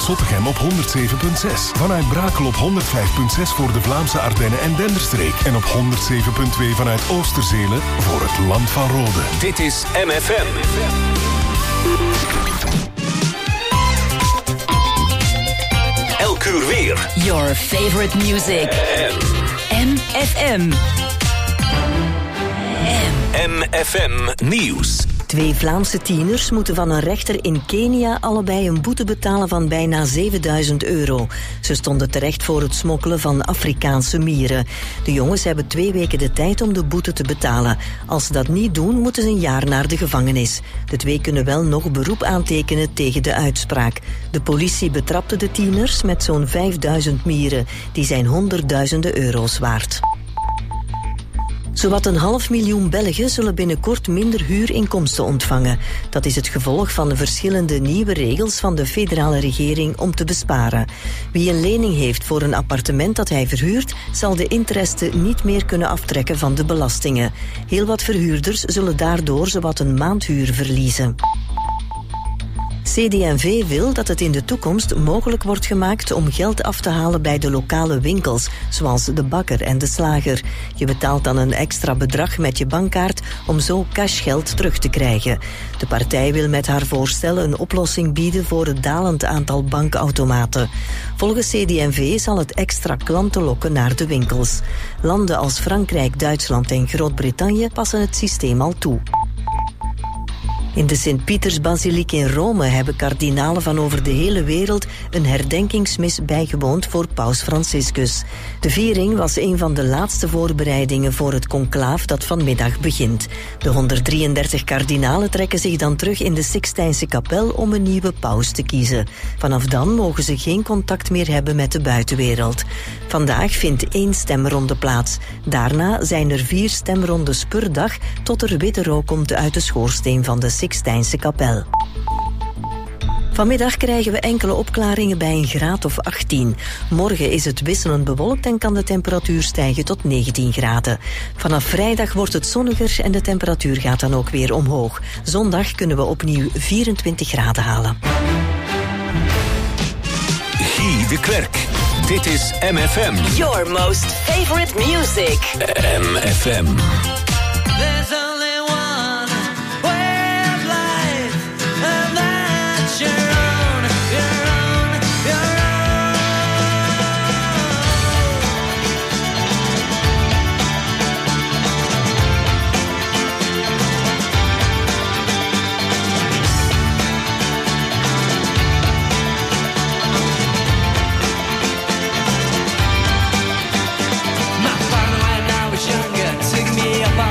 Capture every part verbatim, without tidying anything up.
Zottegem op honderd zeven komma zes. Vanuit Brakel op honderd vijf komma zes voor de Vlaamse Ardennen en Denderstreek. En op honderd zeven komma twee vanuit Oosterzelen voor het Land van Rode. Dit is M F M. Elk uur weer. Your favorite music. M F M. M F M Nieuws. Twee Vlaamse tieners moeten van een rechter in Kenia allebei een boete betalen van bijna zevenduizend euro. Ze stonden terecht voor het smokkelen van Afrikaanse mieren. De jongens hebben twee weken de tijd om de boete te betalen. Als ze dat niet doen, moeten ze een jaar naar de gevangenis. De twee kunnen wel nog beroep aantekenen tegen de uitspraak. De politie betrapte de tieners met zo'n vijfduizend mieren. Die zijn honderdduizenden euro's waard. Zowat een half miljoen Belgen zullen binnenkort minder huurinkomsten ontvangen. Dat is het gevolg van de verschillende nieuwe regels van de federale regering om te besparen. Wie een lening heeft voor een appartement dat hij verhuurt, zal de interesten niet meer kunnen aftrekken van de belastingen. Heel wat verhuurders zullen daardoor zowat een maandhuur verliezen. C D en V wil dat het in de toekomst mogelijk wordt gemaakt om geld af te halen bij de lokale winkels, zoals de bakker en de slager. Je betaalt dan een extra bedrag met je bankkaart om zo cashgeld terug te krijgen. De partij wil met haar voorstel een oplossing bieden voor het dalend aantal bankautomaten. Volgens C D en V zal het extra klanten lokken naar de winkels. Landen als Frankrijk, Duitsland en Groot-Brittannië passen het systeem al toe. In de Sint-Pietersbasiliek in Rome hebben kardinalen van over de hele wereld een herdenkingsmis bijgewoond voor paus Franciscus. De viering was een van de laatste voorbereidingen voor het conclaaf dat vanmiddag begint. De honderddrieëndertig kardinalen trekken zich dan terug in de Sixtijnse kapel om een nieuwe paus te kiezen. Vanaf dan mogen ze geen contact meer hebben met de buitenwereld. Vandaag vindt één stemronde plaats. Daarna zijn er vier stemrondes per dag tot er witte rook komt uit de schoorsteen van de Sixtijnse kapel. Vanmiddag krijgen we enkele opklaringen bij een graad of achttien. Morgen is het wisselend bewolkt en kan de temperatuur stijgen tot negentien graden. Vanaf vrijdag wordt het zonniger en de temperatuur gaat dan ook weer omhoog. Zondag kunnen we opnieuw vierentwintig graden halen. Guy de Klerk. Dit is M F M. Your most favorite music. M F M. There's only one way of life, and that's your own, your own, your my father when I was younger took me up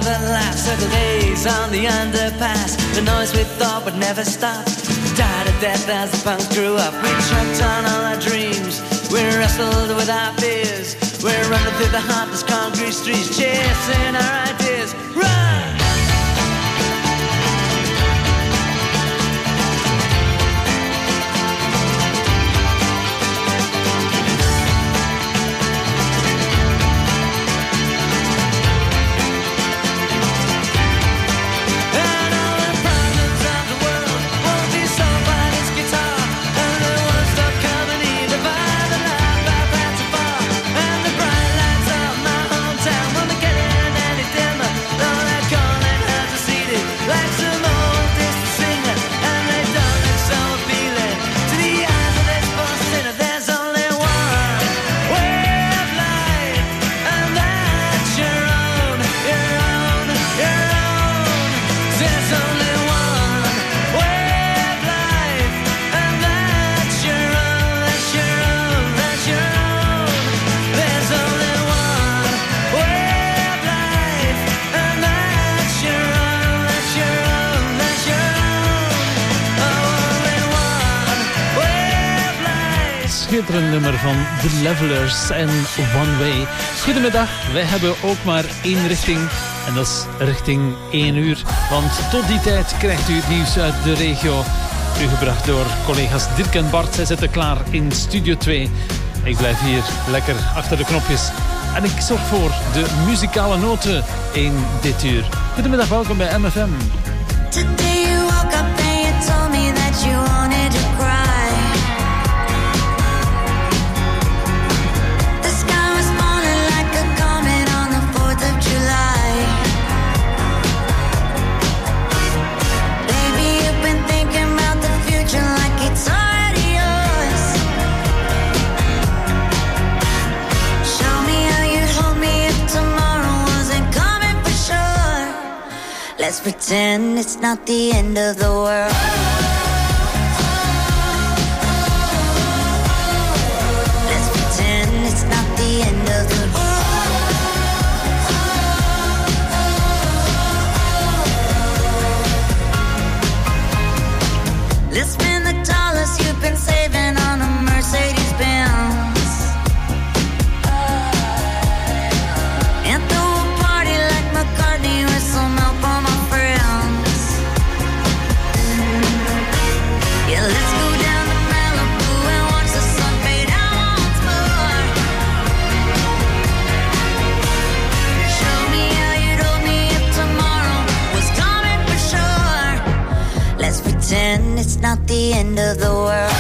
the last of the days on the underpass. The noise we thought would never stop died a death as the punks grew up. We choked on all our dreams, we wrestled with our fears. We're running through the heartless concrete streets, chasing our ideas. Run! Schitterend nummer van The Levelers en One Way. Goedemiddag, wij hebben ook maar één richting en dat is richting één uur. Want tot die tijd krijgt u het nieuws uit de regio. U gebracht door collega's Dirk en Bart. Zij zitten klaar in Studio twee. Ik blijf hier lekker achter de knopjes. En ik zorg voor de muzikale noten in dit uur. Goedemiddag, welkom bij M F M. Today you woke up and you told me that you wanted to cry. Let's pretend it's not the end of the world. Let's pretend it's not the end of the world. Let's spend the dollars you've been saving on a Mercedes Benz. And throw a party like McCartney with some help on my friends. Yeah, let's go down to Malibu and watch the sun fade out once more. Show me how you'd hold me if tomorrow was coming for sure. Let's pretend it's not the end of the world.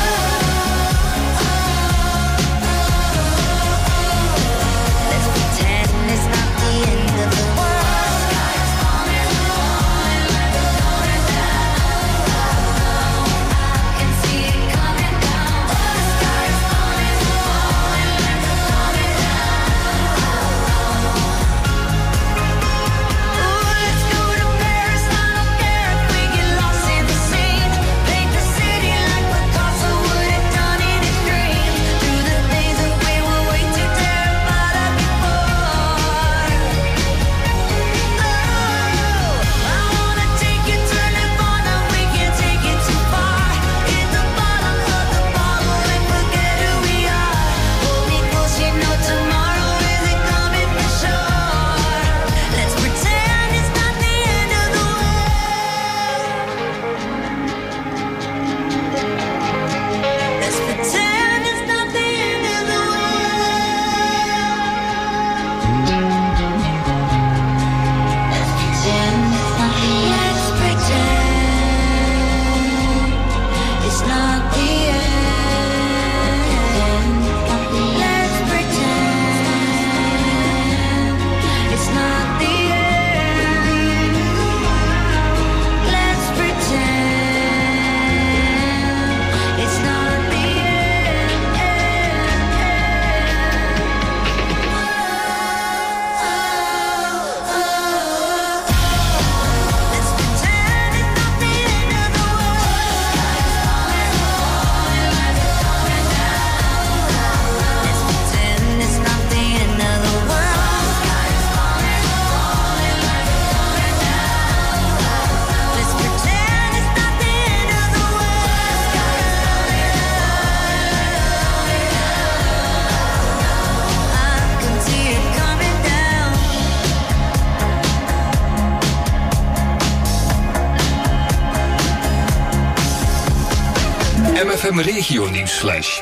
So M F M Regio Nieuwsflash.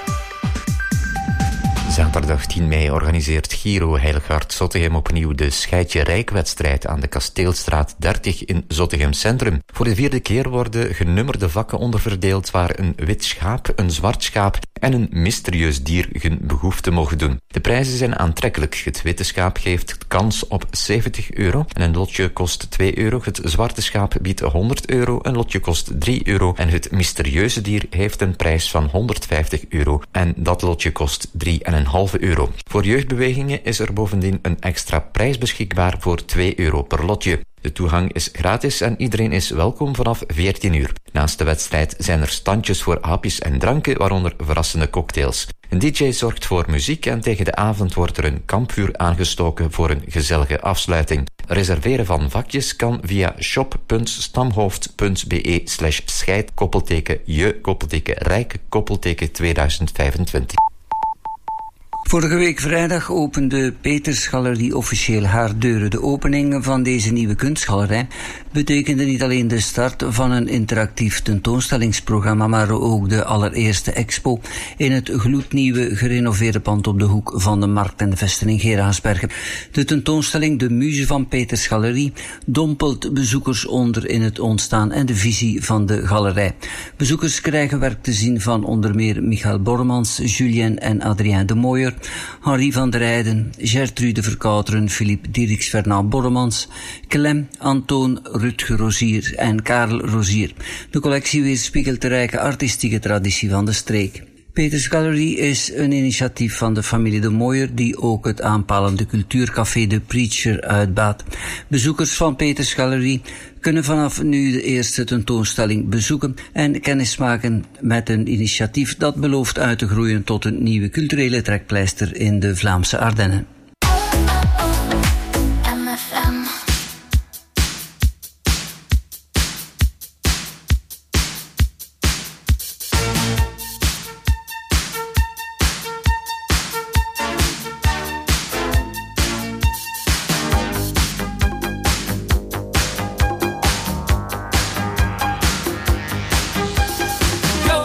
Zaterdag tien mei organiseert Giro Heiligard Zottegem opnieuw de Scheidje Rijk-wedstrijd aan de Kasteelstraat dertig in Zottegem Centrum. Voor de vierde keer worden genummerde vakken onderverdeeld waar een wit schaap, een zwart schaap en een mysterieus dier hun behoefte mogen doen. De prijzen zijn aantrekkelijk. Het witte schaap geeft kans op zeventig euro en een lotje kost twee euro. Het zwarte schaap biedt honderd euro, een lotje kost drie euro en het mysterieuze dier heeft een prijs van honderdvijftig euro en dat lotje kost drie komma vijf euro. Voor jeugdbewegingen is er bovendien een extra prijs beschikbaar voor twee euro per lotje. De toegang is gratis en iedereen is welkom vanaf veertien uur. Naast de wedstrijd zijn er standjes voor hapjes en dranken, waaronder verrassende cocktails. Een D J zorgt voor muziek en tegen de avond wordt er een kampvuur aangestoken voor een gezellige afsluiting. Reserveren van vakjes kan via shop punt stamhoofd punt be slash scheid koppelteken je koppelteken rijk koppelteken tweeduizend vijfentwintig. Vorige week vrijdag opende Petersgalerie officieel haar deuren. De opening van deze nieuwe kunstgalerij betekende niet alleen de start van een interactief tentoonstellingsprogramma, maar ook de allereerste expo in het gloednieuwe gerenoveerde pand op de hoek van de Markt en de Vesten in Geraardsbergen. De tentoonstelling De Muze van Petersgalerie dompelt bezoekers onder in het ontstaan en de visie van de galerij. Bezoekers krijgen werk te zien van onder meer Michael Bormans, Julien en Adrien de Mooijer, Henri van der Eyden, Gertrude Verkouteren, Philippe Dierix, Fernand Borremans, Clem, Antoon, Rutger Rozier en Karel Rozier. De collectie weerspiegelt de rijke artistieke traditie van de streek. Petersgalerie is een initiatief van de familie de Mooijer die ook het aanpalende cultuurcafé De Preacher uitbaat. Bezoekers van Petersgalerie kunnen vanaf nu de eerste tentoonstelling bezoeken en kennismaken met een initiatief dat belooft uit te groeien tot een nieuwe culturele trekpleister in de Vlaamse Ardennen.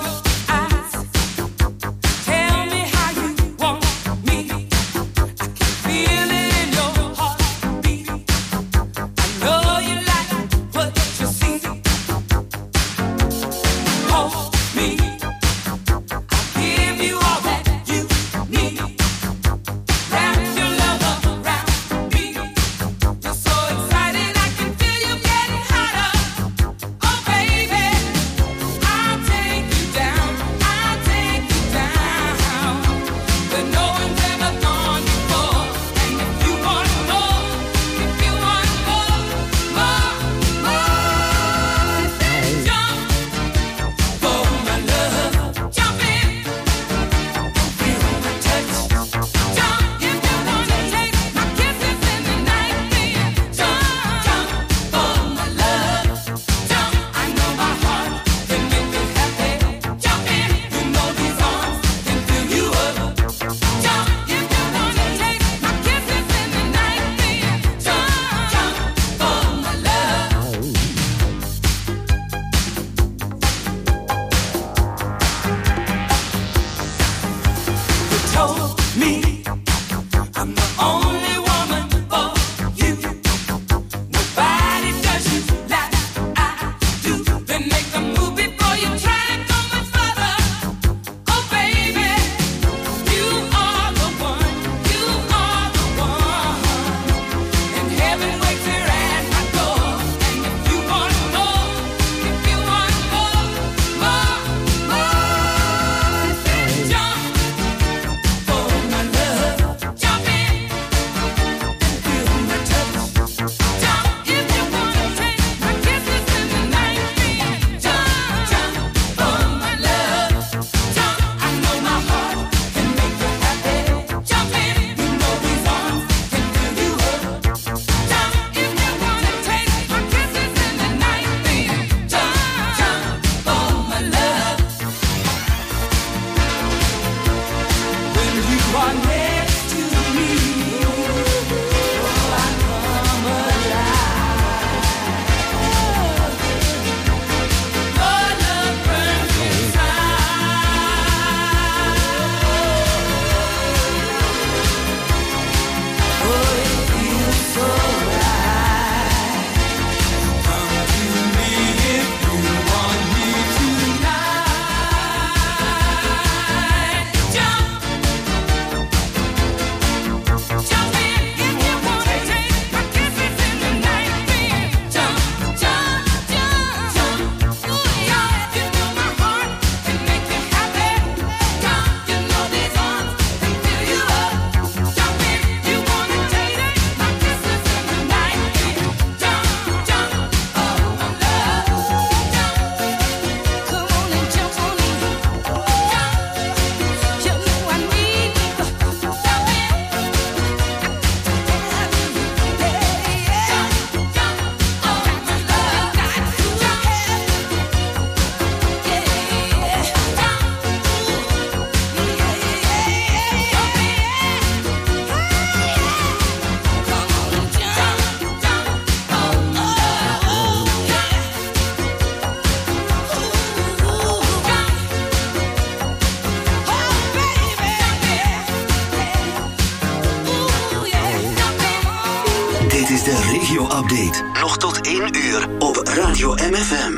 Tell me how you want me. I regio-update. Nog tot één uur op Radio M F M.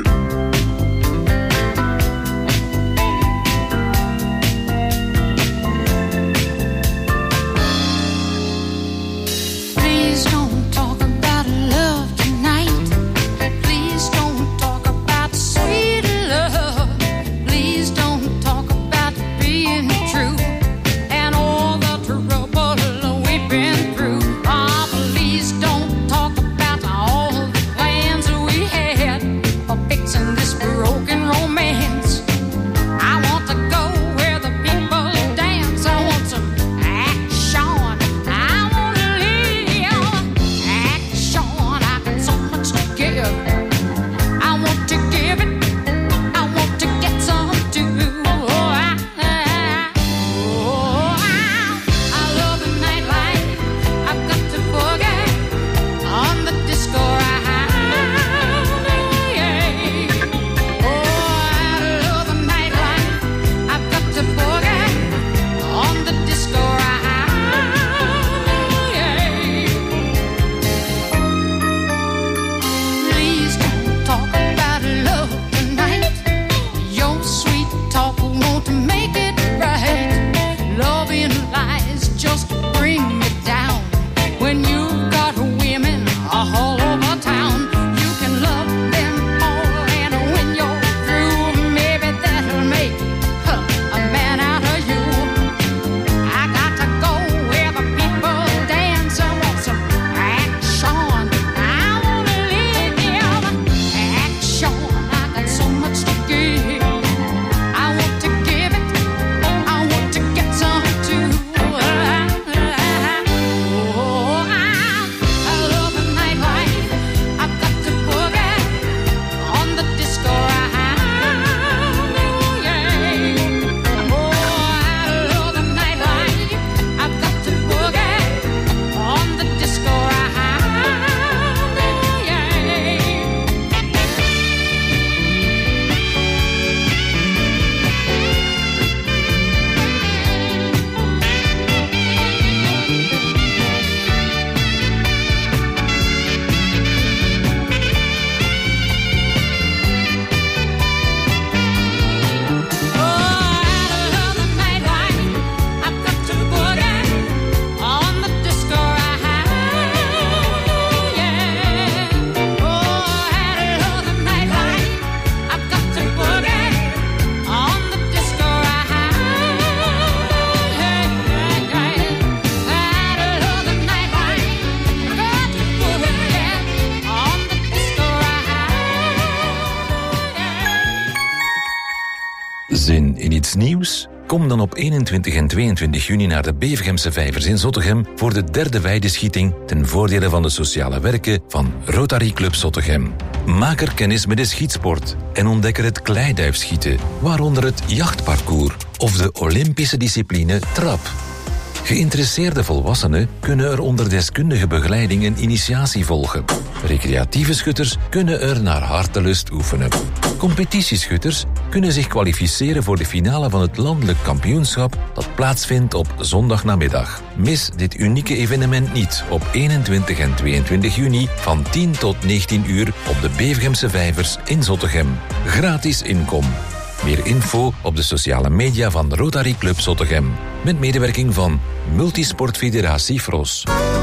Zin in iets nieuws? Kom dan op eenentwintig en tweeëntwintig juni naar de Bevergemse Vijvers in Zottegem voor de derde weideschieting ten voordele van de sociale werken van Rotary Club Zottegem. Maak er kennis met de schietsport en ontdek er het kleiduifschieten, waaronder het jachtparcours of de Olympische discipline trap. Geïnteresseerde volwassenen kunnen er onder deskundige begeleiding een initiatie volgen. Recreatieve schutters kunnen er naar hartelust oefenen. Competitieschutters kunnen zich kwalificeren voor de finale van het landelijk kampioenschap dat plaatsvindt op zondagnamiddag. Mis dit unieke evenement niet op eenentwintig en tweeëntwintig juni van tien tot negentien uur op de Bevergemse Vijvers in Zottegem. Gratis inkom. Meer info op de sociale media van Rotary Club Zottegem. Met medewerking van Multisportfederatie Fros.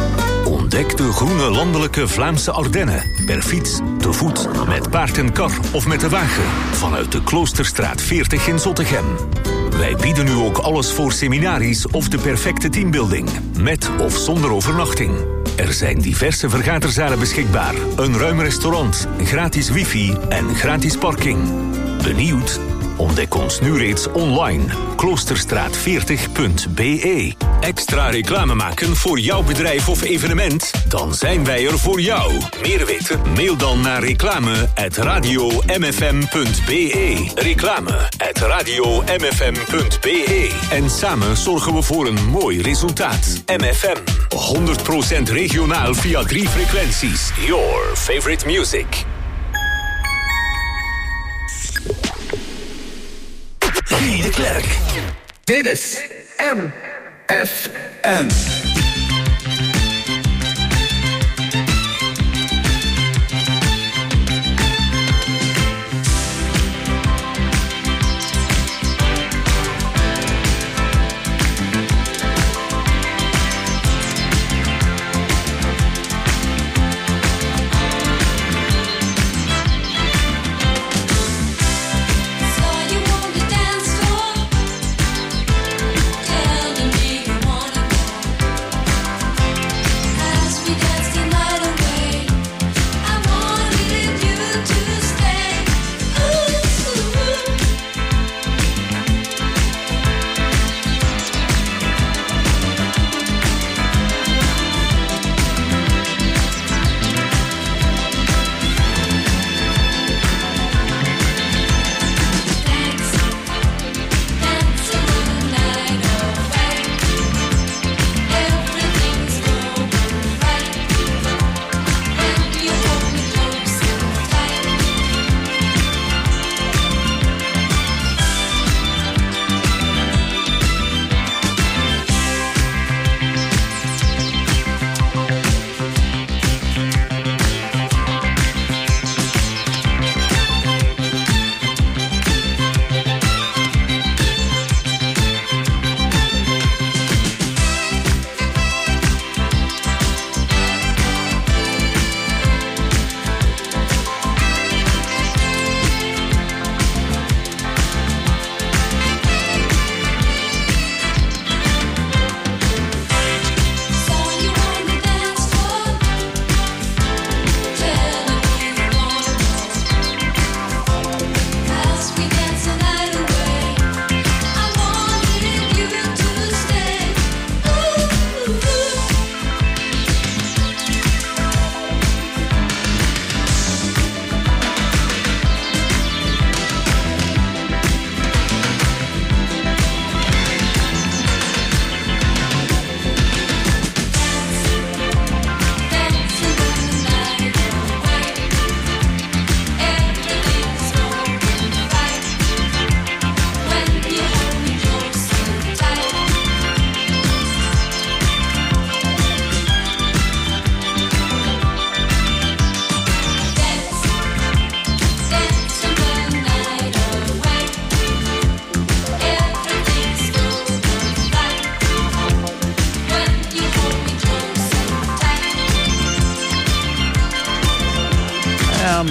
Ontdek de groene landelijke Vlaamse Ardennen. Per fiets, te voet, met paard en kar of met de wagen. Vanuit de Kloosterstraat veertig in Zottegem. Wij bieden nu ook alles voor seminaries of de perfecte teambuilding. Met of zonder overnachting. Er zijn diverse vergaderzalen beschikbaar. Een ruim restaurant, gratis wifi en gratis parking. Benieuwd? Ontdek ons nu reeds online. kloosterstraat veertig punt b e. Extra reclame maken voor jouw bedrijf of evenement? Dan zijn wij er voor jou. Meer weten? Mail dan naar reclame at radio m f m punt b e. Reclame at radio m f m punt b e. En samen zorgen we voor een mooi resultaat. M F M. honderd procent regionaal via drie frequenties. Your favorite music. Guy de Klerk. Dit is M F M.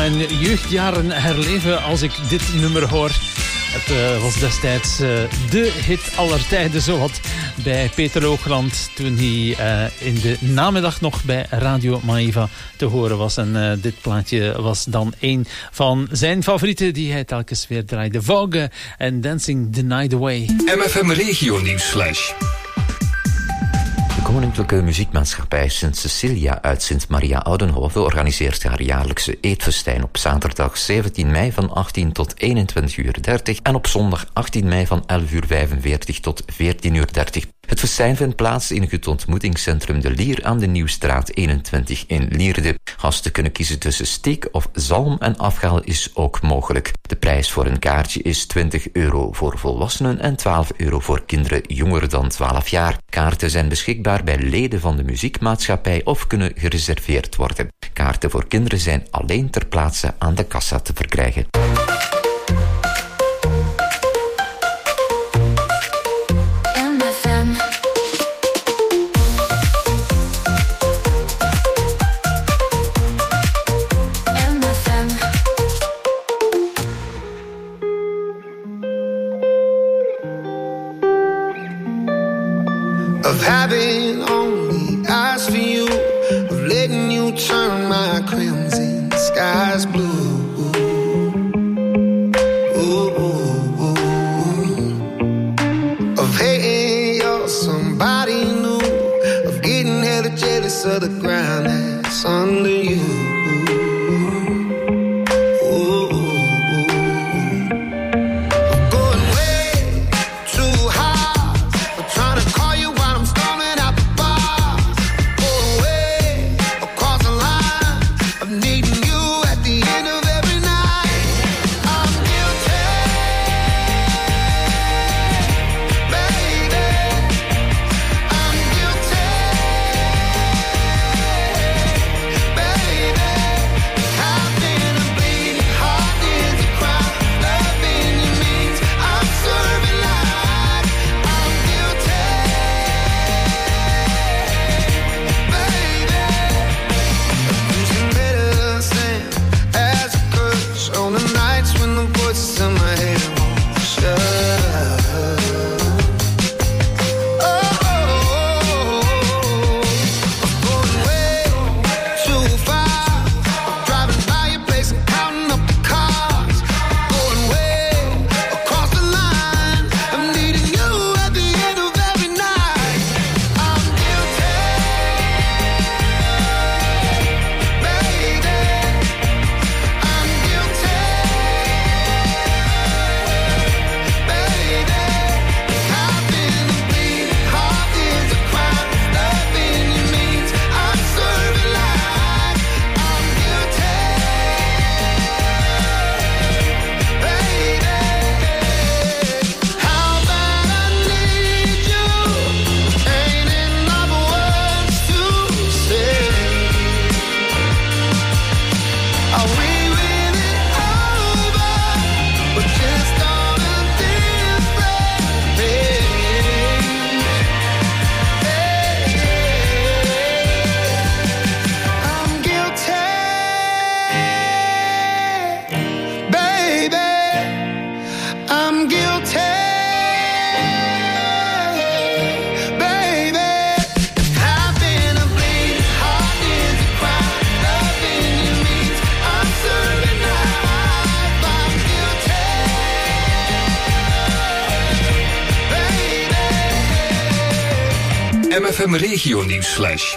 mijn jeugdjaren herleven als ik dit nummer hoor. Het uh, was destijds uh, de hit aller tijden, zowat bij Peter Hoogland, toen hij uh, in de namiddag nog bij Radio Maeva te horen was. En uh, dit plaatje was dan een van zijn favorieten die hij telkens weer draaide. Vogue en Dancing the Night Away. M F M Regio Nieuwsflash. De Koninklijke Muziekmaatschappij Sint Cecilia uit Sint Maria Oudenhoven organiseert haar jaarlijkse eetfestijn op zaterdag zeventien mei van achttien tot eenentwintig uur dertig en op zondag achttien mei van elf uur vijfenveertig tot veertien uur dertig. Het festijn vindt plaats in het ontmoetingscentrum De Lier aan de Nieuwstraat eenentwintig in Lierde. Gasten kunnen kiezen tussen steak of zalm en afhaal is ook mogelijk. De prijs voor een kaartje is twintig euro voor volwassenen en twaalf euro voor kinderen jonger dan twaalf jaar. Kaarten zijn beschikbaar bij leden van de muziekmaatschappij of kunnen gereserveerd worden. Kaarten voor kinderen zijn alleen ter plaatse aan de kassa te verkrijgen. Of having only eyes for you, of letting you turn my crimson skies blue. Ooh, ooh, ooh. Of hating you're somebody new, of getting hella jealous of the ground that's under you. M F M Regio Nieuwsflash.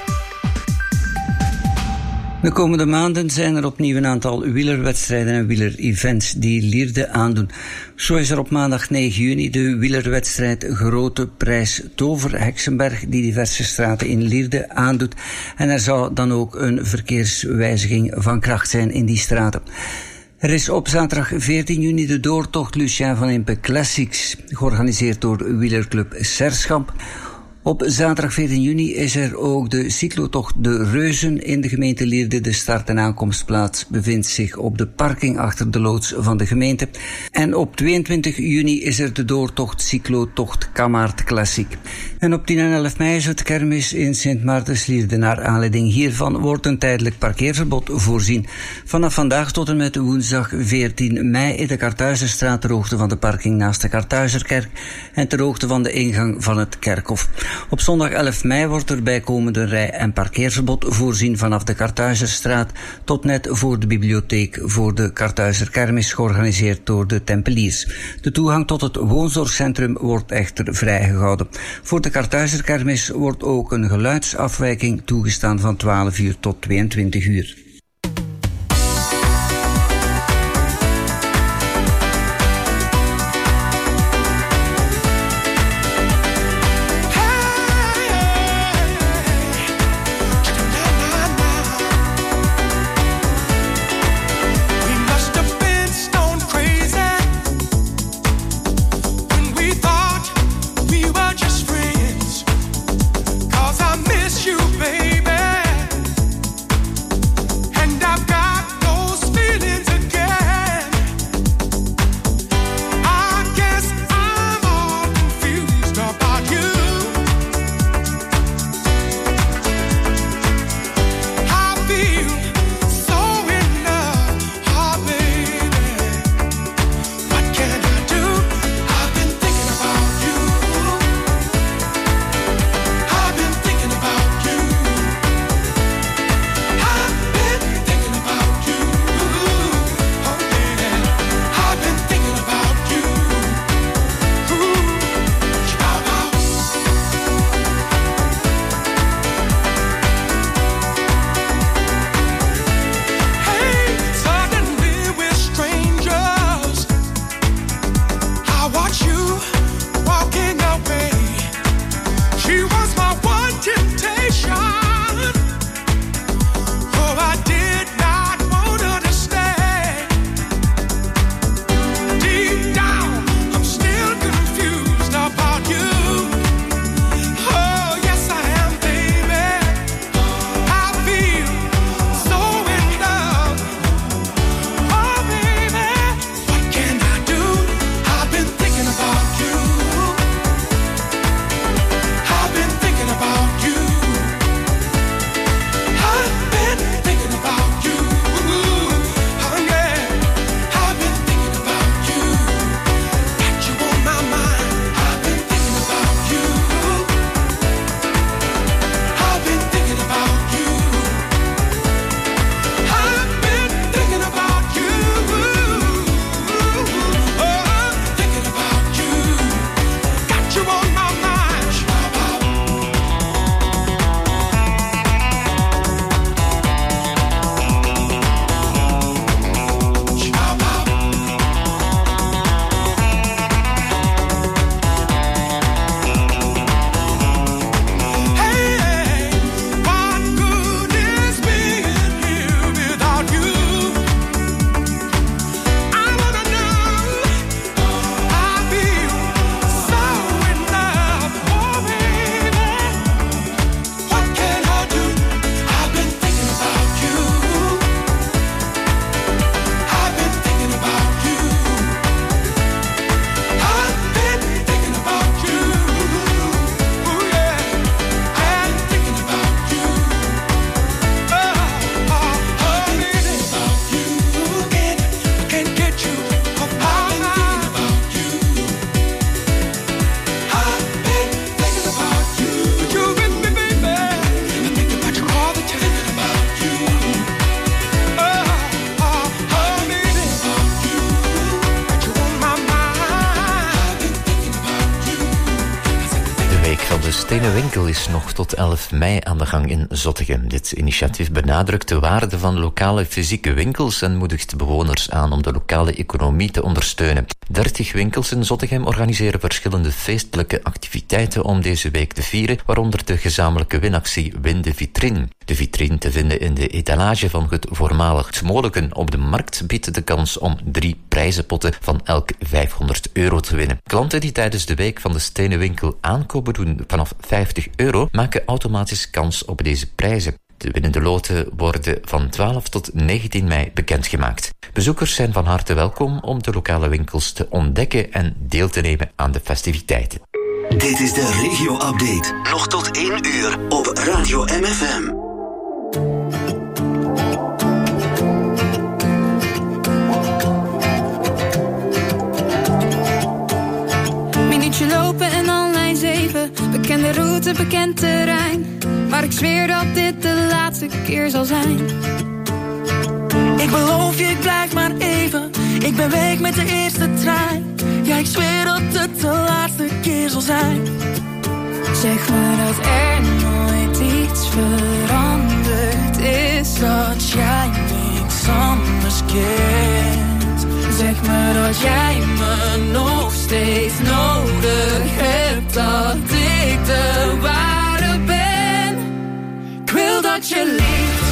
De komende maanden zijn er opnieuw een aantal wielerwedstrijden en wielereveents die Lierde aandoen. Zo is er op maandag negen juni de wielerwedstrijd Grote Prijs Tover-Heksenberg die diverse straten in Lierde aandoet. En er zou dan ook een verkeerswijziging van kracht zijn in die straten. Er is op zaterdag veertien juni de doortocht Lucien van Impe Classics, georganiseerd door wielerclub Serschamp. Op zaterdag veertien juni is er ook de cyclotocht De Reuzen in de gemeente Lierde. De start- en aankomstplaats bevindt zich op de parking achter de loods van de gemeente. En op tweeëntwintig juni is er de doortocht cyclotocht Kamaart Klassiek. En op tien en elf mei is het kermis in Sint Maartenslierde. Naar aanleiding hiervan wordt een tijdelijk parkeerverbod voorzien. Vanaf vandaag tot en met woensdag veertien mei in de Kartuizerstraat ter hoogte van de parking naast de Kartuizerkerk en ter hoogte van de ingang van het kerkhof. Op zondag elf mei wordt er bijkomende rij- en parkeerverbod voorzien vanaf de Kartuizerstraat tot net voor de bibliotheek voor de Kartuizerkermis, georganiseerd door de Tempeliers. De toegang tot het woonzorgcentrum wordt echter vrijgehouden. Voor de Kartuizerkermis wordt ook een geluidsafwijking toegestaan van twaalf uur tot tweeëntwintig uur. Stenen Winkel is nog tot elf mei aan de gang in Zottegem. Dit initiatief benadrukt de waarde van lokale fysieke winkels en moedigt bewoners aan om de lokale economie te ondersteunen. dertig winkels in Zottegem organiseren verschillende feestelijke activiteiten om deze week te vieren, waaronder de gezamenlijke winactie Win de Vitrine. De vitrine, te vinden in de etalage van het voormalig Smoleken op de markt, biedt de kans om drie prijzenpotten van elk vijfhonderd euro te winnen. Klanten die tijdens de week van de Stenen Winkel aankopen doen vanaf vijftig euro, maken automatisch kans op deze prijzen. De winnende loten worden van twaalf tot negentien mei bekendgemaakt. Bezoekers zijn van harte welkom om de lokale winkels te ontdekken en deel te nemen aan de festiviteiten. Dit is de regio-update. Nog tot één uur op Radio M F M. Minuutje lopen en al lijn zeven. Bekende route, bekend terrein. Maar ik zweer dat dit de laatste keer zal zijn. Ik beloof je, ik blijf maar even. Ik ben weg met de eerste trein. Ja, ik zweer dat het de laatste keer zal zijn. Zeg me dat er nooit iets veranderd is. Dat jij niks anders kent. Zeg me dat jij me nog steeds nodig hebt. Dat ik de ware ben. Ik wil dat je lief,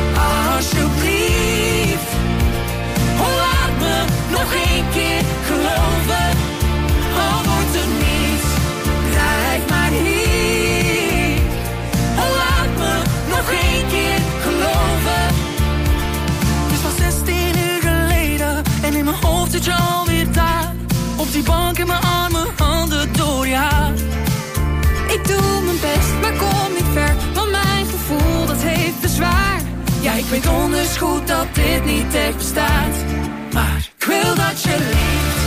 alsjeblieft. Oh, laat me nog één keer geloven. Al wordt er niets, blijf maar hier. Oh, laat me nog één keer geloven. Het is al zestien uur geleden en in mijn hoofd zit je alweer daar. Op die bank in mijn armen, handen door je haar. Ik doe mijn best, maar kom niet ver, want mijn gevoel dat heeft bezwaar. Ja, ik weet donders goed dat dit niet echt bestaat. Maar ik wil dat je lief,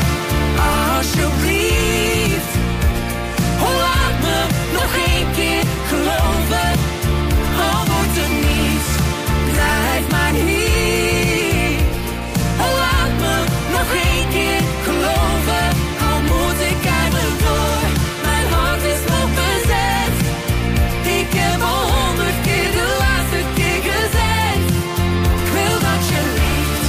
alsjeblieft. Oh, laat me nog één keer geloven. Al wordt er niets, blijf maar hier. Oh, laat me nog één keer geloven. Al moet ik keihard door, mijn hart is nog bezet. Ik heb al honderd keer de laatste keer gezegd. Ik wil dat je lief,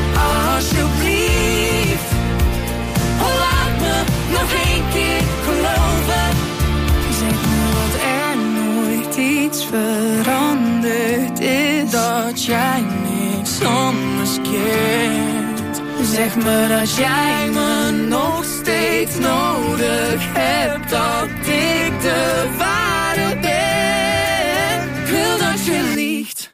alsjeblieft. Oh, laat me nog één keer geloven. Zeg me dat er nooit iets veranderd is. Dat jij niks anders kent. Zeg me dat jij me nog steeds nodig hebt. Dat ik de ware ben. Ik wil dat je liegt,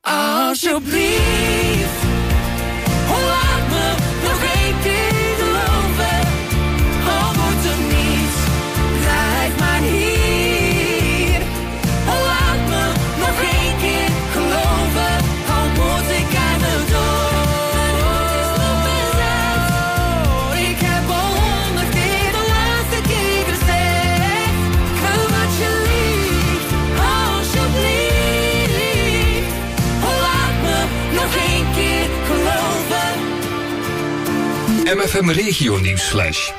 alsjeblieft. Oh, laat me nog één keer geloven. Al wordt er niets, blijf maar hier. Oh, laat me nog één keer geloven. Al moet ik keihard door. Mijn hart is nog bezet. Ik heb al honderd keer de laatste keer gezegd. Ik wil dat je liegt, alsjeblieft. Oh, laat me nog één keer geloven. M F M Regio Nieuwsflash.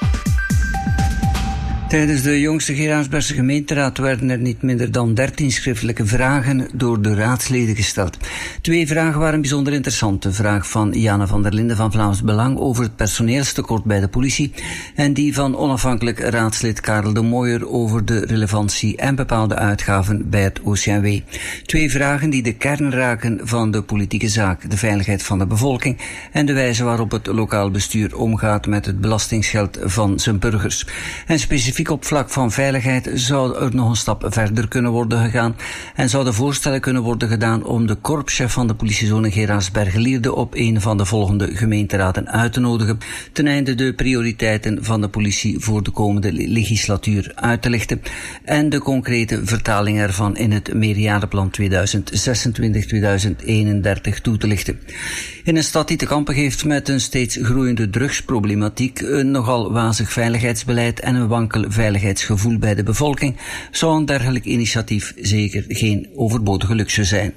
Tijdens de jongste Geraardsbergse gemeenteraad werden er niet minder dan dertien schriftelijke vragen door de raadsleden gesteld. Twee vragen waren bijzonder interessant. De vraag van Jana van der Linden van Vlaams Belang over het personeelstekort bij de politie en die van onafhankelijk raadslid Karel de Mooijer over de relevantie en bepaalde uitgaven bij het O C M W. Twee vragen die de kern raken van de politieke zaak, de veiligheid van de bevolking en de wijze waarop het lokaal bestuur omgaat met het belastingsgeld van zijn burgers. En specifiek op vlak van veiligheid zou er nog een stap verder kunnen worden gegaan en zouden voorstellen kunnen worden gedaan om de korpschef van de politiezone Geraardsbergen-Lierde op een van de volgende gemeenteraden uit te nodigen, ten einde de prioriteiten van de politie voor de komende legislatuur uit te lichten en de concrete vertaling ervan in het meerjarenplan tweeduizend zesentwintig tot tweeduizend eenendertig toe te lichten. In een stad die te kampen heeft met een steeds groeiende drugsproblematiek, een nogal wazig veiligheidsbeleid en een wankel veiligheidsgevoel bij de bevolking, zou een dergelijk initiatief zeker geen overbodige luxe zijn.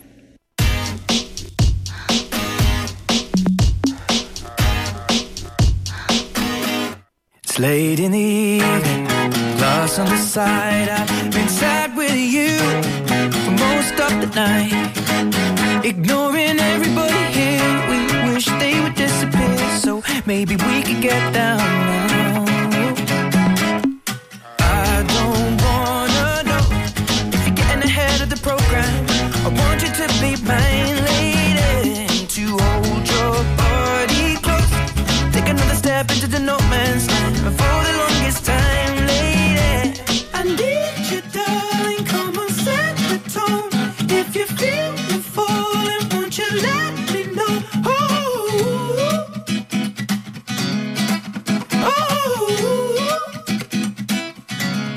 It's late in the evening, glass on the side. I've been sad with you for most of the night, ignoring everybody here. We wish they would disappear, so maybe we could get down now. I don't wanna know if you're getting ahead of the program. I want you to be mine, lady, to hold your body close. Take another step into the no man's land for the longest time, lady. I need you, darling, come on, set the tone. If you feel me falling, won't you let me know? Oh, oh,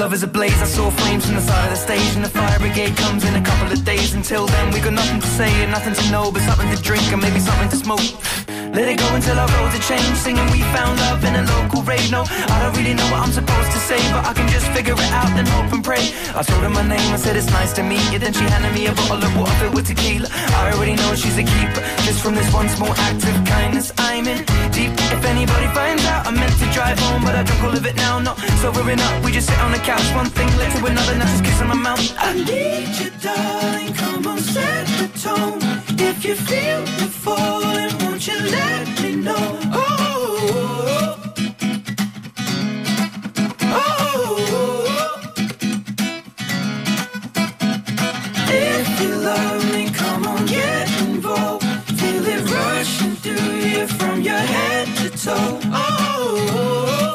love is ablaze. I saw flames from the side of the stage, and the fire brigade comes in a couple of days. Until then, we got nothing to say and nothing to know, but something to drink and maybe something to smoke. Let it go until our roads are changed. Singing we found love in a local rave. No, I don't really know what I'm supposed to say, but I can just figure it out and hope and pray. I told her my name, I said it's nice to meet you. Then she handed me a bottle of water filled with tequila. I already know she's a keeper. Just from this one small act of kindness, I'm in deep. If anybody finds out, I meant to drive home, but I drunk all of it now. Not sobering up, we just sit on the couch. One thing led to another, now just kissing my mouth. I need you, darling, come on, set the tone. If you feel the falling, won't you let me know? Oh, oh, oh, oh. If you love me, come on, get involved. Feel it rushing through you from your head to toe. Oh, oh, oh.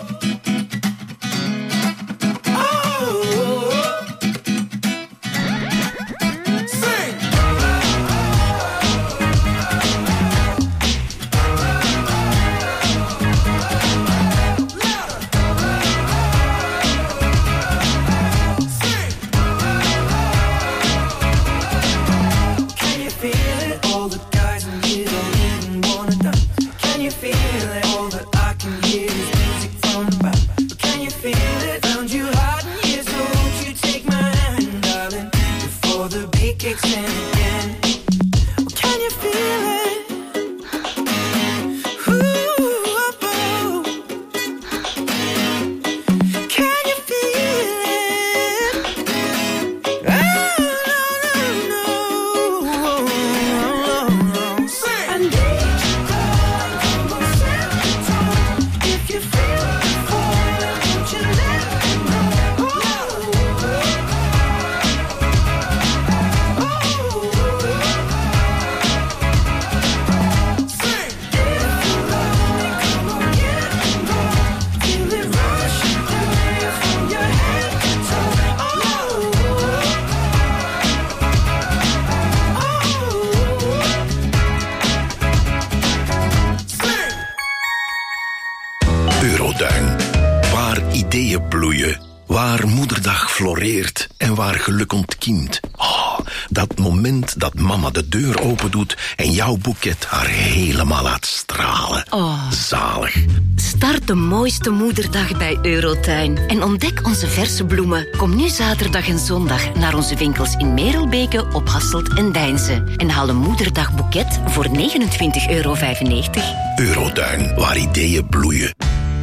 Floreert en waar geluk ontkiemt. Oh, dat moment dat mama de deur opendoet en jouw boeket haar helemaal laat stralen. Oh. Zalig. Start de mooiste moederdag bij Eurotuin en ontdek onze verse bloemen. Kom nu zaterdag en zondag naar onze winkels in Merelbeke, Op Hasselt en Deinze en haal een moederdagboeket voor negenentwintig euro vijfennegentig. Eurotuin, waar ideeën bloeien.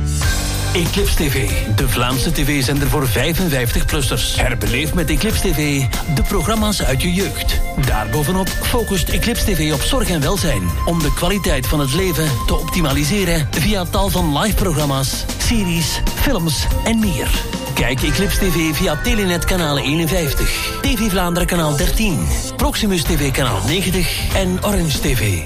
Eclipse T V, de Vlaamse tv-zender voor vijfenvijftig-plussers. Herbeleef met Eclipse T V de programma's uit je jeugd. Daarbovenop focust Eclipse T V op zorg en welzijn, om de kwaliteit van het leven te optimaliseren via tal van live-programma's, series, films en meer. Kijk Eclipse T V via Telenet kanaal eenenvijftig, T V Vlaanderen kanaal dertien, Proximus T V kanaal negentig en Orange T V.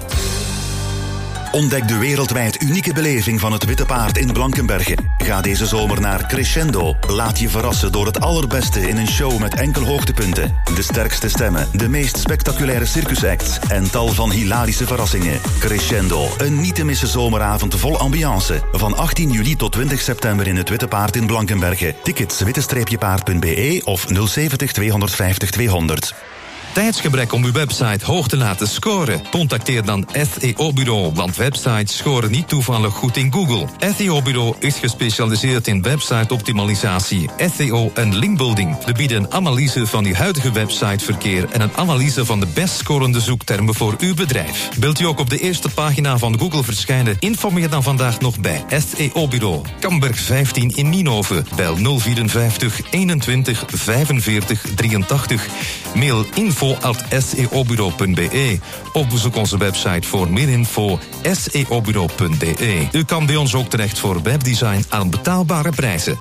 Ontdek de wereldwijd unieke beleving van het Witte Paard in Blankenberge. Ga deze zomer naar Crescendo. Laat je verrassen door het allerbeste in een show met enkel hoogtepunten. De sterkste stemmen, de meest spectaculaire circusacts en tal van hilarische verrassingen. Crescendo, een niet te missen zomeravond vol ambiance. Van achttien juli tot twintig september in het Witte Paard in Blankenberge. Tickets witte paard punt b e of nul zeventig tweehonderdvijftig tweehonderd. Tijdsgebrek om uw website hoog te laten scoren? Contacteer dan S E O-bureau, want websites scoren niet toevallig goed in Google. S E O-bureau is gespecialiseerd in website-optimalisatie, S E O en linkbuilding. We bieden een analyse van uw huidige websiteverkeer en een analyse van de best scorende zoektermen voor uw bedrijf. Wilt u ook op de eerste pagina van Google verschijnen? Informeer dan vandaag nog bij S E O-bureau. Kamberg vijftien in Nienhoven. Bel nul vierenvijftig eenentwintig vijfenveertig drieëntachtig. Mail info at s e o bureau punt b e of bezoek onze website voor meer info s e o bureau punt b e. U kan bij ons ook terecht voor webdesign aan betaalbare prijzen.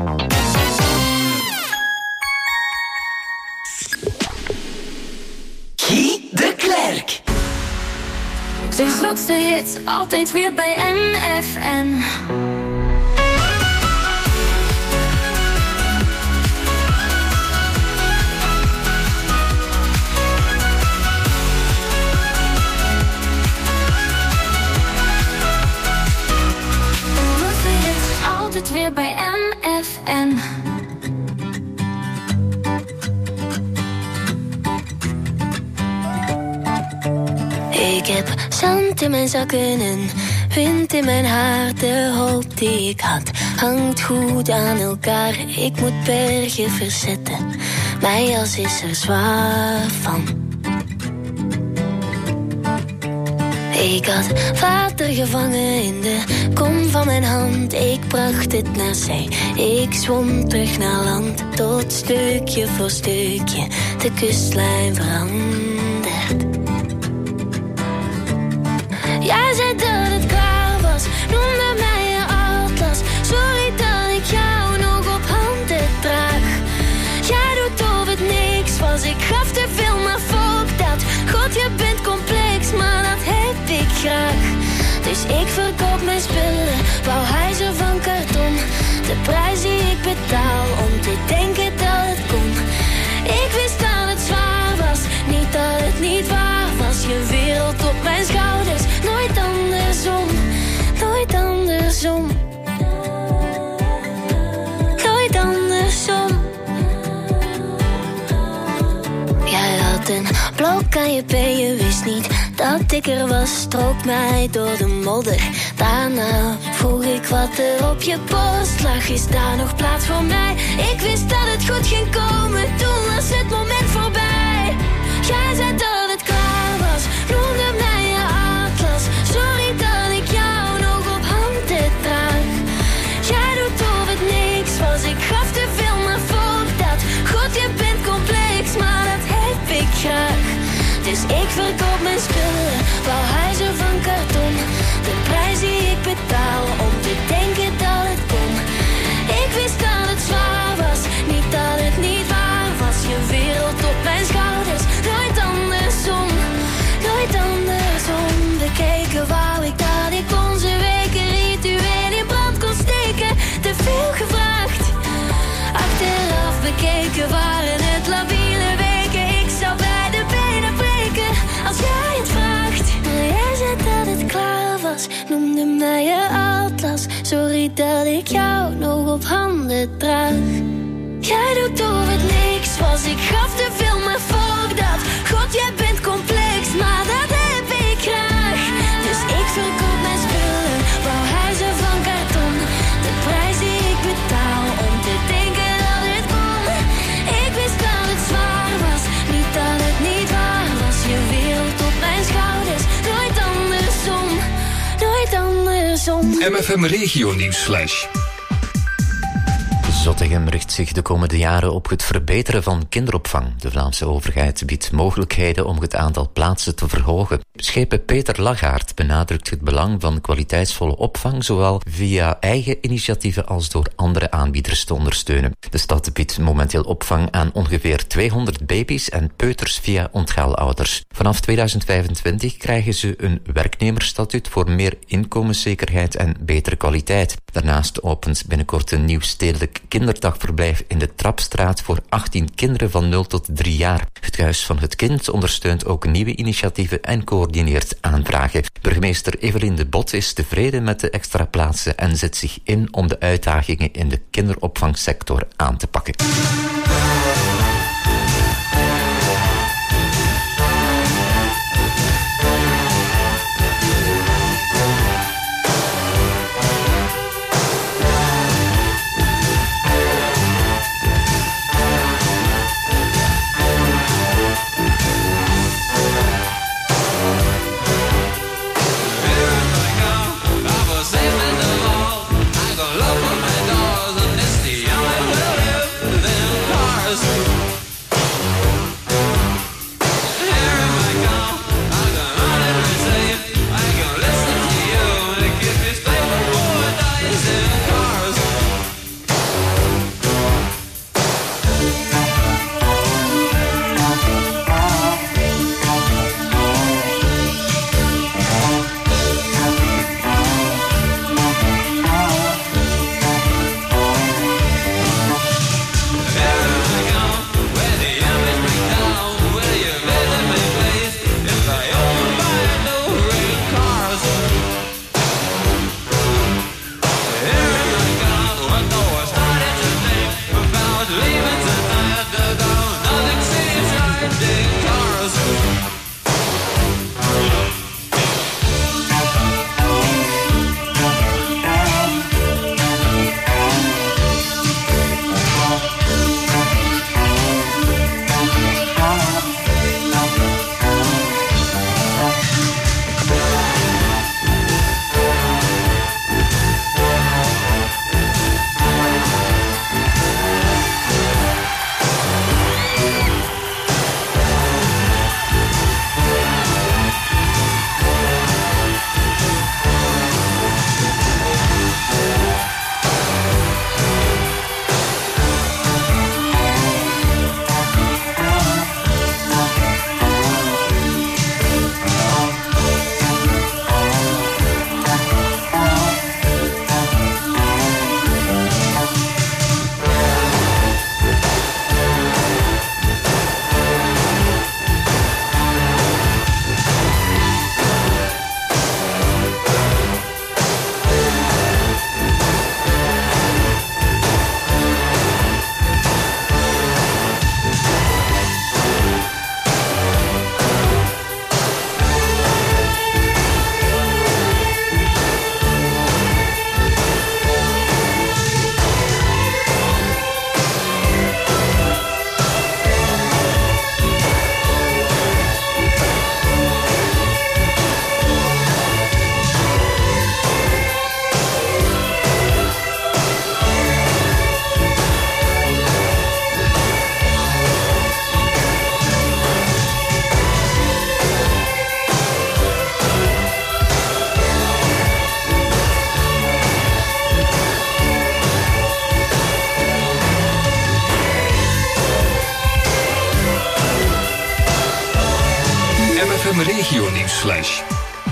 Guy de Klerk. Zijn grootste hits altijd weer bij N F M. Altijd weer bij M F M. Ik heb zand in mijn zakken en wind in mijn haar. De hoop die ik had hangt goed aan elkaar. Ik moet bergen verzetten, mijn jas is er zwaar van. Ik had water gevangen in de kom van mijn hand. Ik bracht het naar zee, ik zwom terug naar land. Tot stukje voor stukje de kustlijn verandert. Jij zei dat het klaar was, noemde mij je atlas. Sorry dat ik jou nog op handen draag. Jij doet of het niks was, ik gaf te veel, maar fuck dat. God, je bent complex, maar dat heb ik graag. Dus ik verkoop mijn spullen, bouw huizen van karton. De prijs die ik betaal om te denken dat het kon. Ik wist dat het zwaar was, niet dat het niet waar was. Je wereld op mijn schouders, nooit andersom, nooit andersom. Nooit andersom. Jij had een blok aan je been, je wist niet dat ik er was. Strook mij door de modder. Daarna vroeg ik wat er op je borst lag. Is daar nog plaats voor mij? Ik wist dat het goed ging komen, toen was het moment voorbij. Jij zei dat het klaar was, noemde mij je atlas. Sorry dat ik jou nog op handen draag. Jij doet of het niks was, ik gaf te veel, maar fuck dat. God, je bent complex, maar dat heb ik graag. Dus ik verkoop mijn spullen, bouw huizen van karton. De prijs die ik betaal om te denken dat het kon. Ik wist dat het zwaar was, niet dat het niet waar was. Je wereld op mijn schouders, nooit andersom, nooit andersom. Bekeken wou ik dat ik onze weken ritueel in brand kon steken. Te veel gevraagd, achteraf bekeken waren het labiele weken. Ik zou bij de benen breken als jij het vraagt. Maar jij zei dat het klaar was, noemde mij je atlas. Sorry dat ik jou nog op handen draag. Jij doet of het niks was, ik gaf te veel, maar fuck dat. God, jij bent complex, maar dat heb ik graag. Dus ik verkoop mijn spullen, bouw huizen van karton. De prijs die ik betaal om te denken dat het kon. Ik wist dat het zwaar was, niet dat het niet waar was. Je wereld op mijn schouders, nooit andersom, nooit andersom. M F M Regio Nieuwsflash. Zottegem richt zich de komende jaren op het verbeteren van kinderopvang. De Vlaamse overheid biedt mogelijkheden om het aantal plaatsen te verhogen. Schepen Peter Lagaert benadrukt het belang van kwaliteitsvolle opvang, zowel via eigen initiatieven als door andere aanbieders te ondersteunen. De stad biedt momenteel opvang aan ongeveer tweehonderd baby's en peuters via ontgaalouders. Vanaf tweeduizend vijfentwintig krijgen ze een werknemersstatuut voor meer inkomenszekerheid en betere kwaliteit. Daarnaast opent binnenkort een nieuw stedelijk kinderdagverblijf in de Trapstraat voor achttien kinderen van nul tot drie jaar. Het Huis van het Kind ondersteunt ook nieuwe initiatieven en coördineert aanvragen. Burgemeester Evelien de Bot is tevreden met de extra plaatsen en zet zich in om de uitdagingen in de kinderopvangsector aan te pakken. regio nieuwsflash.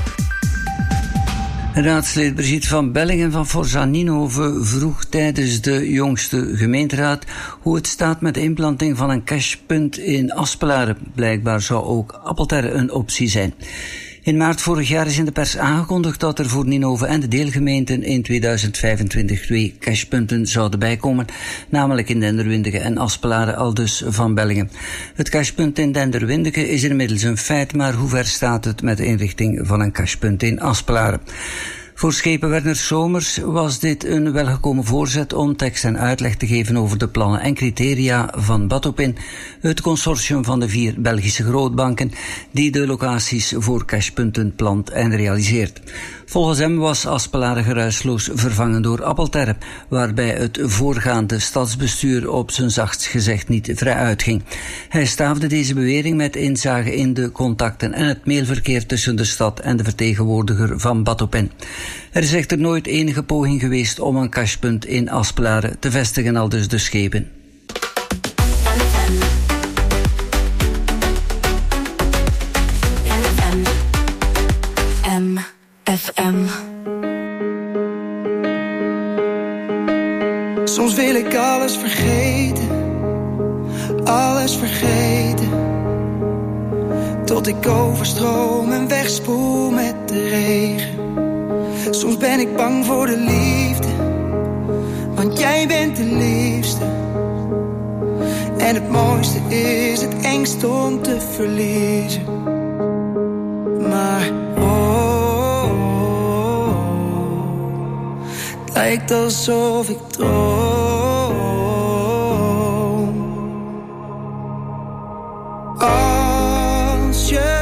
Raadslid Brigitte van Bellingen van Forza Nienhoven vroeg tijdens de jongste gemeenteraad hoe het staat met de implanting van een cashpunt in Aspelaren. Blijkbaar zou ook Appelterre een optie zijn. In maart vorig jaar is in de pers aangekondigd dat er voor Nienhoven en de deelgemeenten in tweeduizend vijfentwintig twee cashpunten zouden bijkomen, namelijk in Denderwindeke en Aspelaren, aldus van Bellingen. Het cashpunt in Denderwindeke is inmiddels een feit, maar hoe ver staat het met de inrichting van een cashpunt in Aspelaren? Voor schepenwerner Somers was dit een welgekomen voorzet om tekst en uitleg te geven over de plannen en criteria van Batopin, het consortium van de vier Belgische grootbanken die de locaties voor cashpunten plant en realiseert. Volgens hem was Aspelaren geruisloos vervangen door Appelterre, waarbij het voorgaande stadsbestuur op zijn zachtst gezegd niet vrij uitging. Hij staafde deze bewering met inzage in de contacten en het mailverkeer tussen de stad en de vertegenwoordiger van Batopin. Er is echter nooit enige poging geweest om een cashpunt in Aspelaren te vestigen, aldus de schepen. M F M. Soms wil ik alles vergeten, alles vergeten, tot ik overstroom en wegspoel met de regen. Soms ben ik bang voor de liefde, want jij bent de liefste. En het mooiste is het engst om te verliezen. Maar oh, oh, oh, het lijkt alsof ik droom. Als je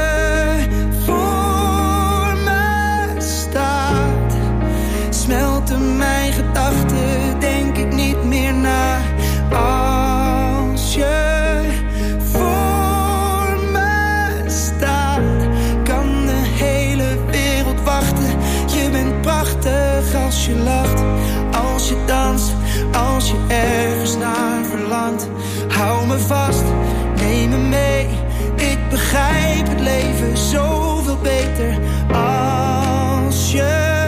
voor me staat, smelten mijn gedachten, denk ik niet meer na. Als je voor me staat, kan de hele wereld wachten. Je bent prachtig als je lacht, als je danst, als je ergens naar verlangt. Hou me vast, neem me mee, ik begrijp het leven zoveel beter. Als je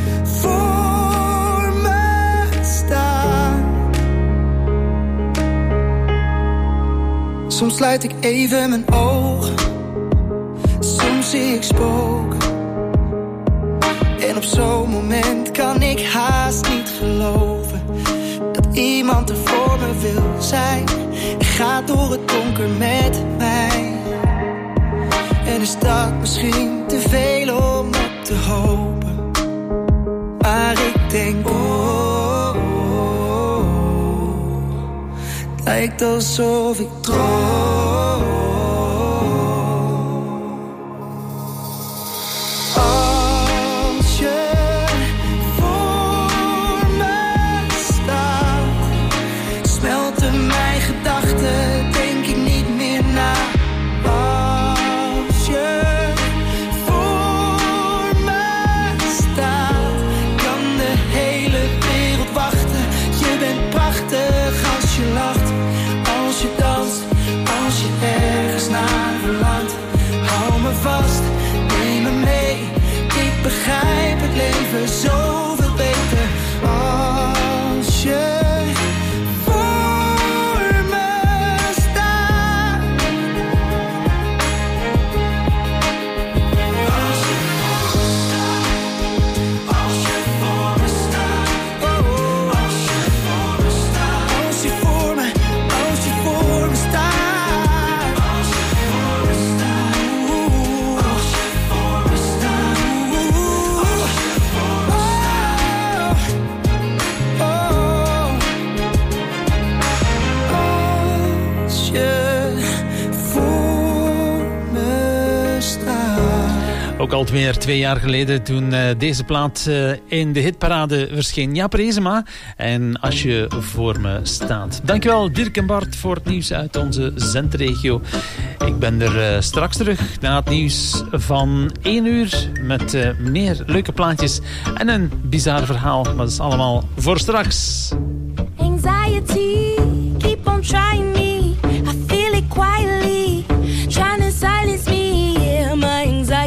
voor me staat. Soms sluit ik even mijn ogen, soms zie ik spook. En op zo'n moment kan ik haast niet geloven dat iemand er voor me wil zijn en gaat door het donker met mij. En is dat misschien te veel om op te hopen, maar ik denk oh, oh, oh, het lijkt alsof ik droom. Als je voor me staat, smelten mijn gedachten, denk ik niet meer na. Als je voor me staat, kan de hele wereld wachten. Je bent prachtig als je lacht, als je danst, als je ergens naar verlangt. Hou me vast, neem me mee, ik begrijp het leven zoveel beter. Als je voor me staat. Als je voor me staat. Als je voor me staat. Oh, als je voor me staat. Als je voor me, als je voor me staat. Als je voor me staat. Als je voor me staat. Als je voor me staat. Oh, als je voor me staat. Ook al meer twee jaar geleden toen uh, deze plaat uh, in de hitparade verscheen. Jaap Reesema en Als je voor me staat. Dankjewel Dirk en Bart voor het nieuws uit onze zendregio. Ik ben er uh, straks terug na het nieuws van één uur met uh, meer leuke plaatjes en een bizar verhaal. Maar dat is allemaal voor straks. Anxiety, keep on trying me. I feel it quietly, trying to silence me. Yeah, my anxiety.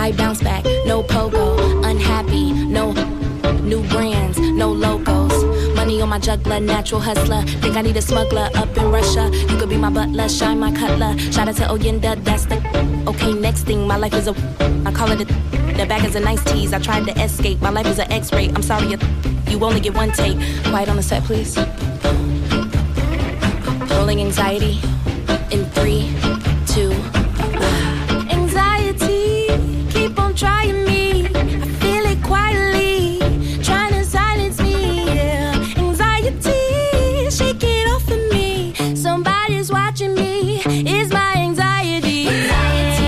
might bounce back. No pogo, unhappy, no new brands, no logos. Money on my juggler, natural hustler. Think I need a smuggler up in Russia. You could be my butler, shine my cutler. Shout out to Oyenda, that's the. Okay, next thing, my life is a. I call it a. The bag is a nice tease. I tried to escape. My life is an X-ray. I'm sorry, you only get one take. Quiet on the set, please. Rolling anxiety in three, two, one. Anxiety, keep on trying me. I feel it quietly, trying to silence me. Yeah. Anxiety, shake it off of me. Somebody's watching me. It's my anxiety. Anxiety.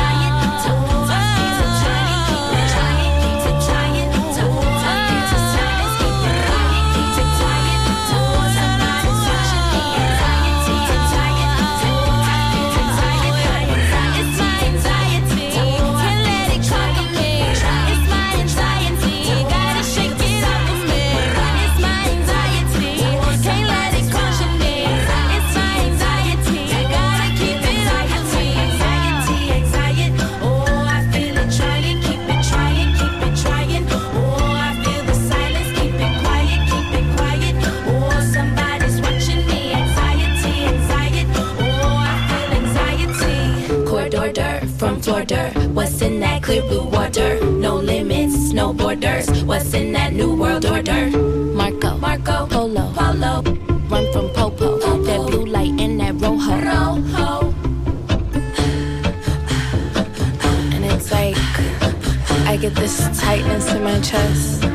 What's in that clear blue water? No limits, no borders. What's in that new world order? Marco, Marco, Polo, Polo. Run from Popo, Popo. That blue light in that rojo, rojo. And it's like I get this tightness in my chest.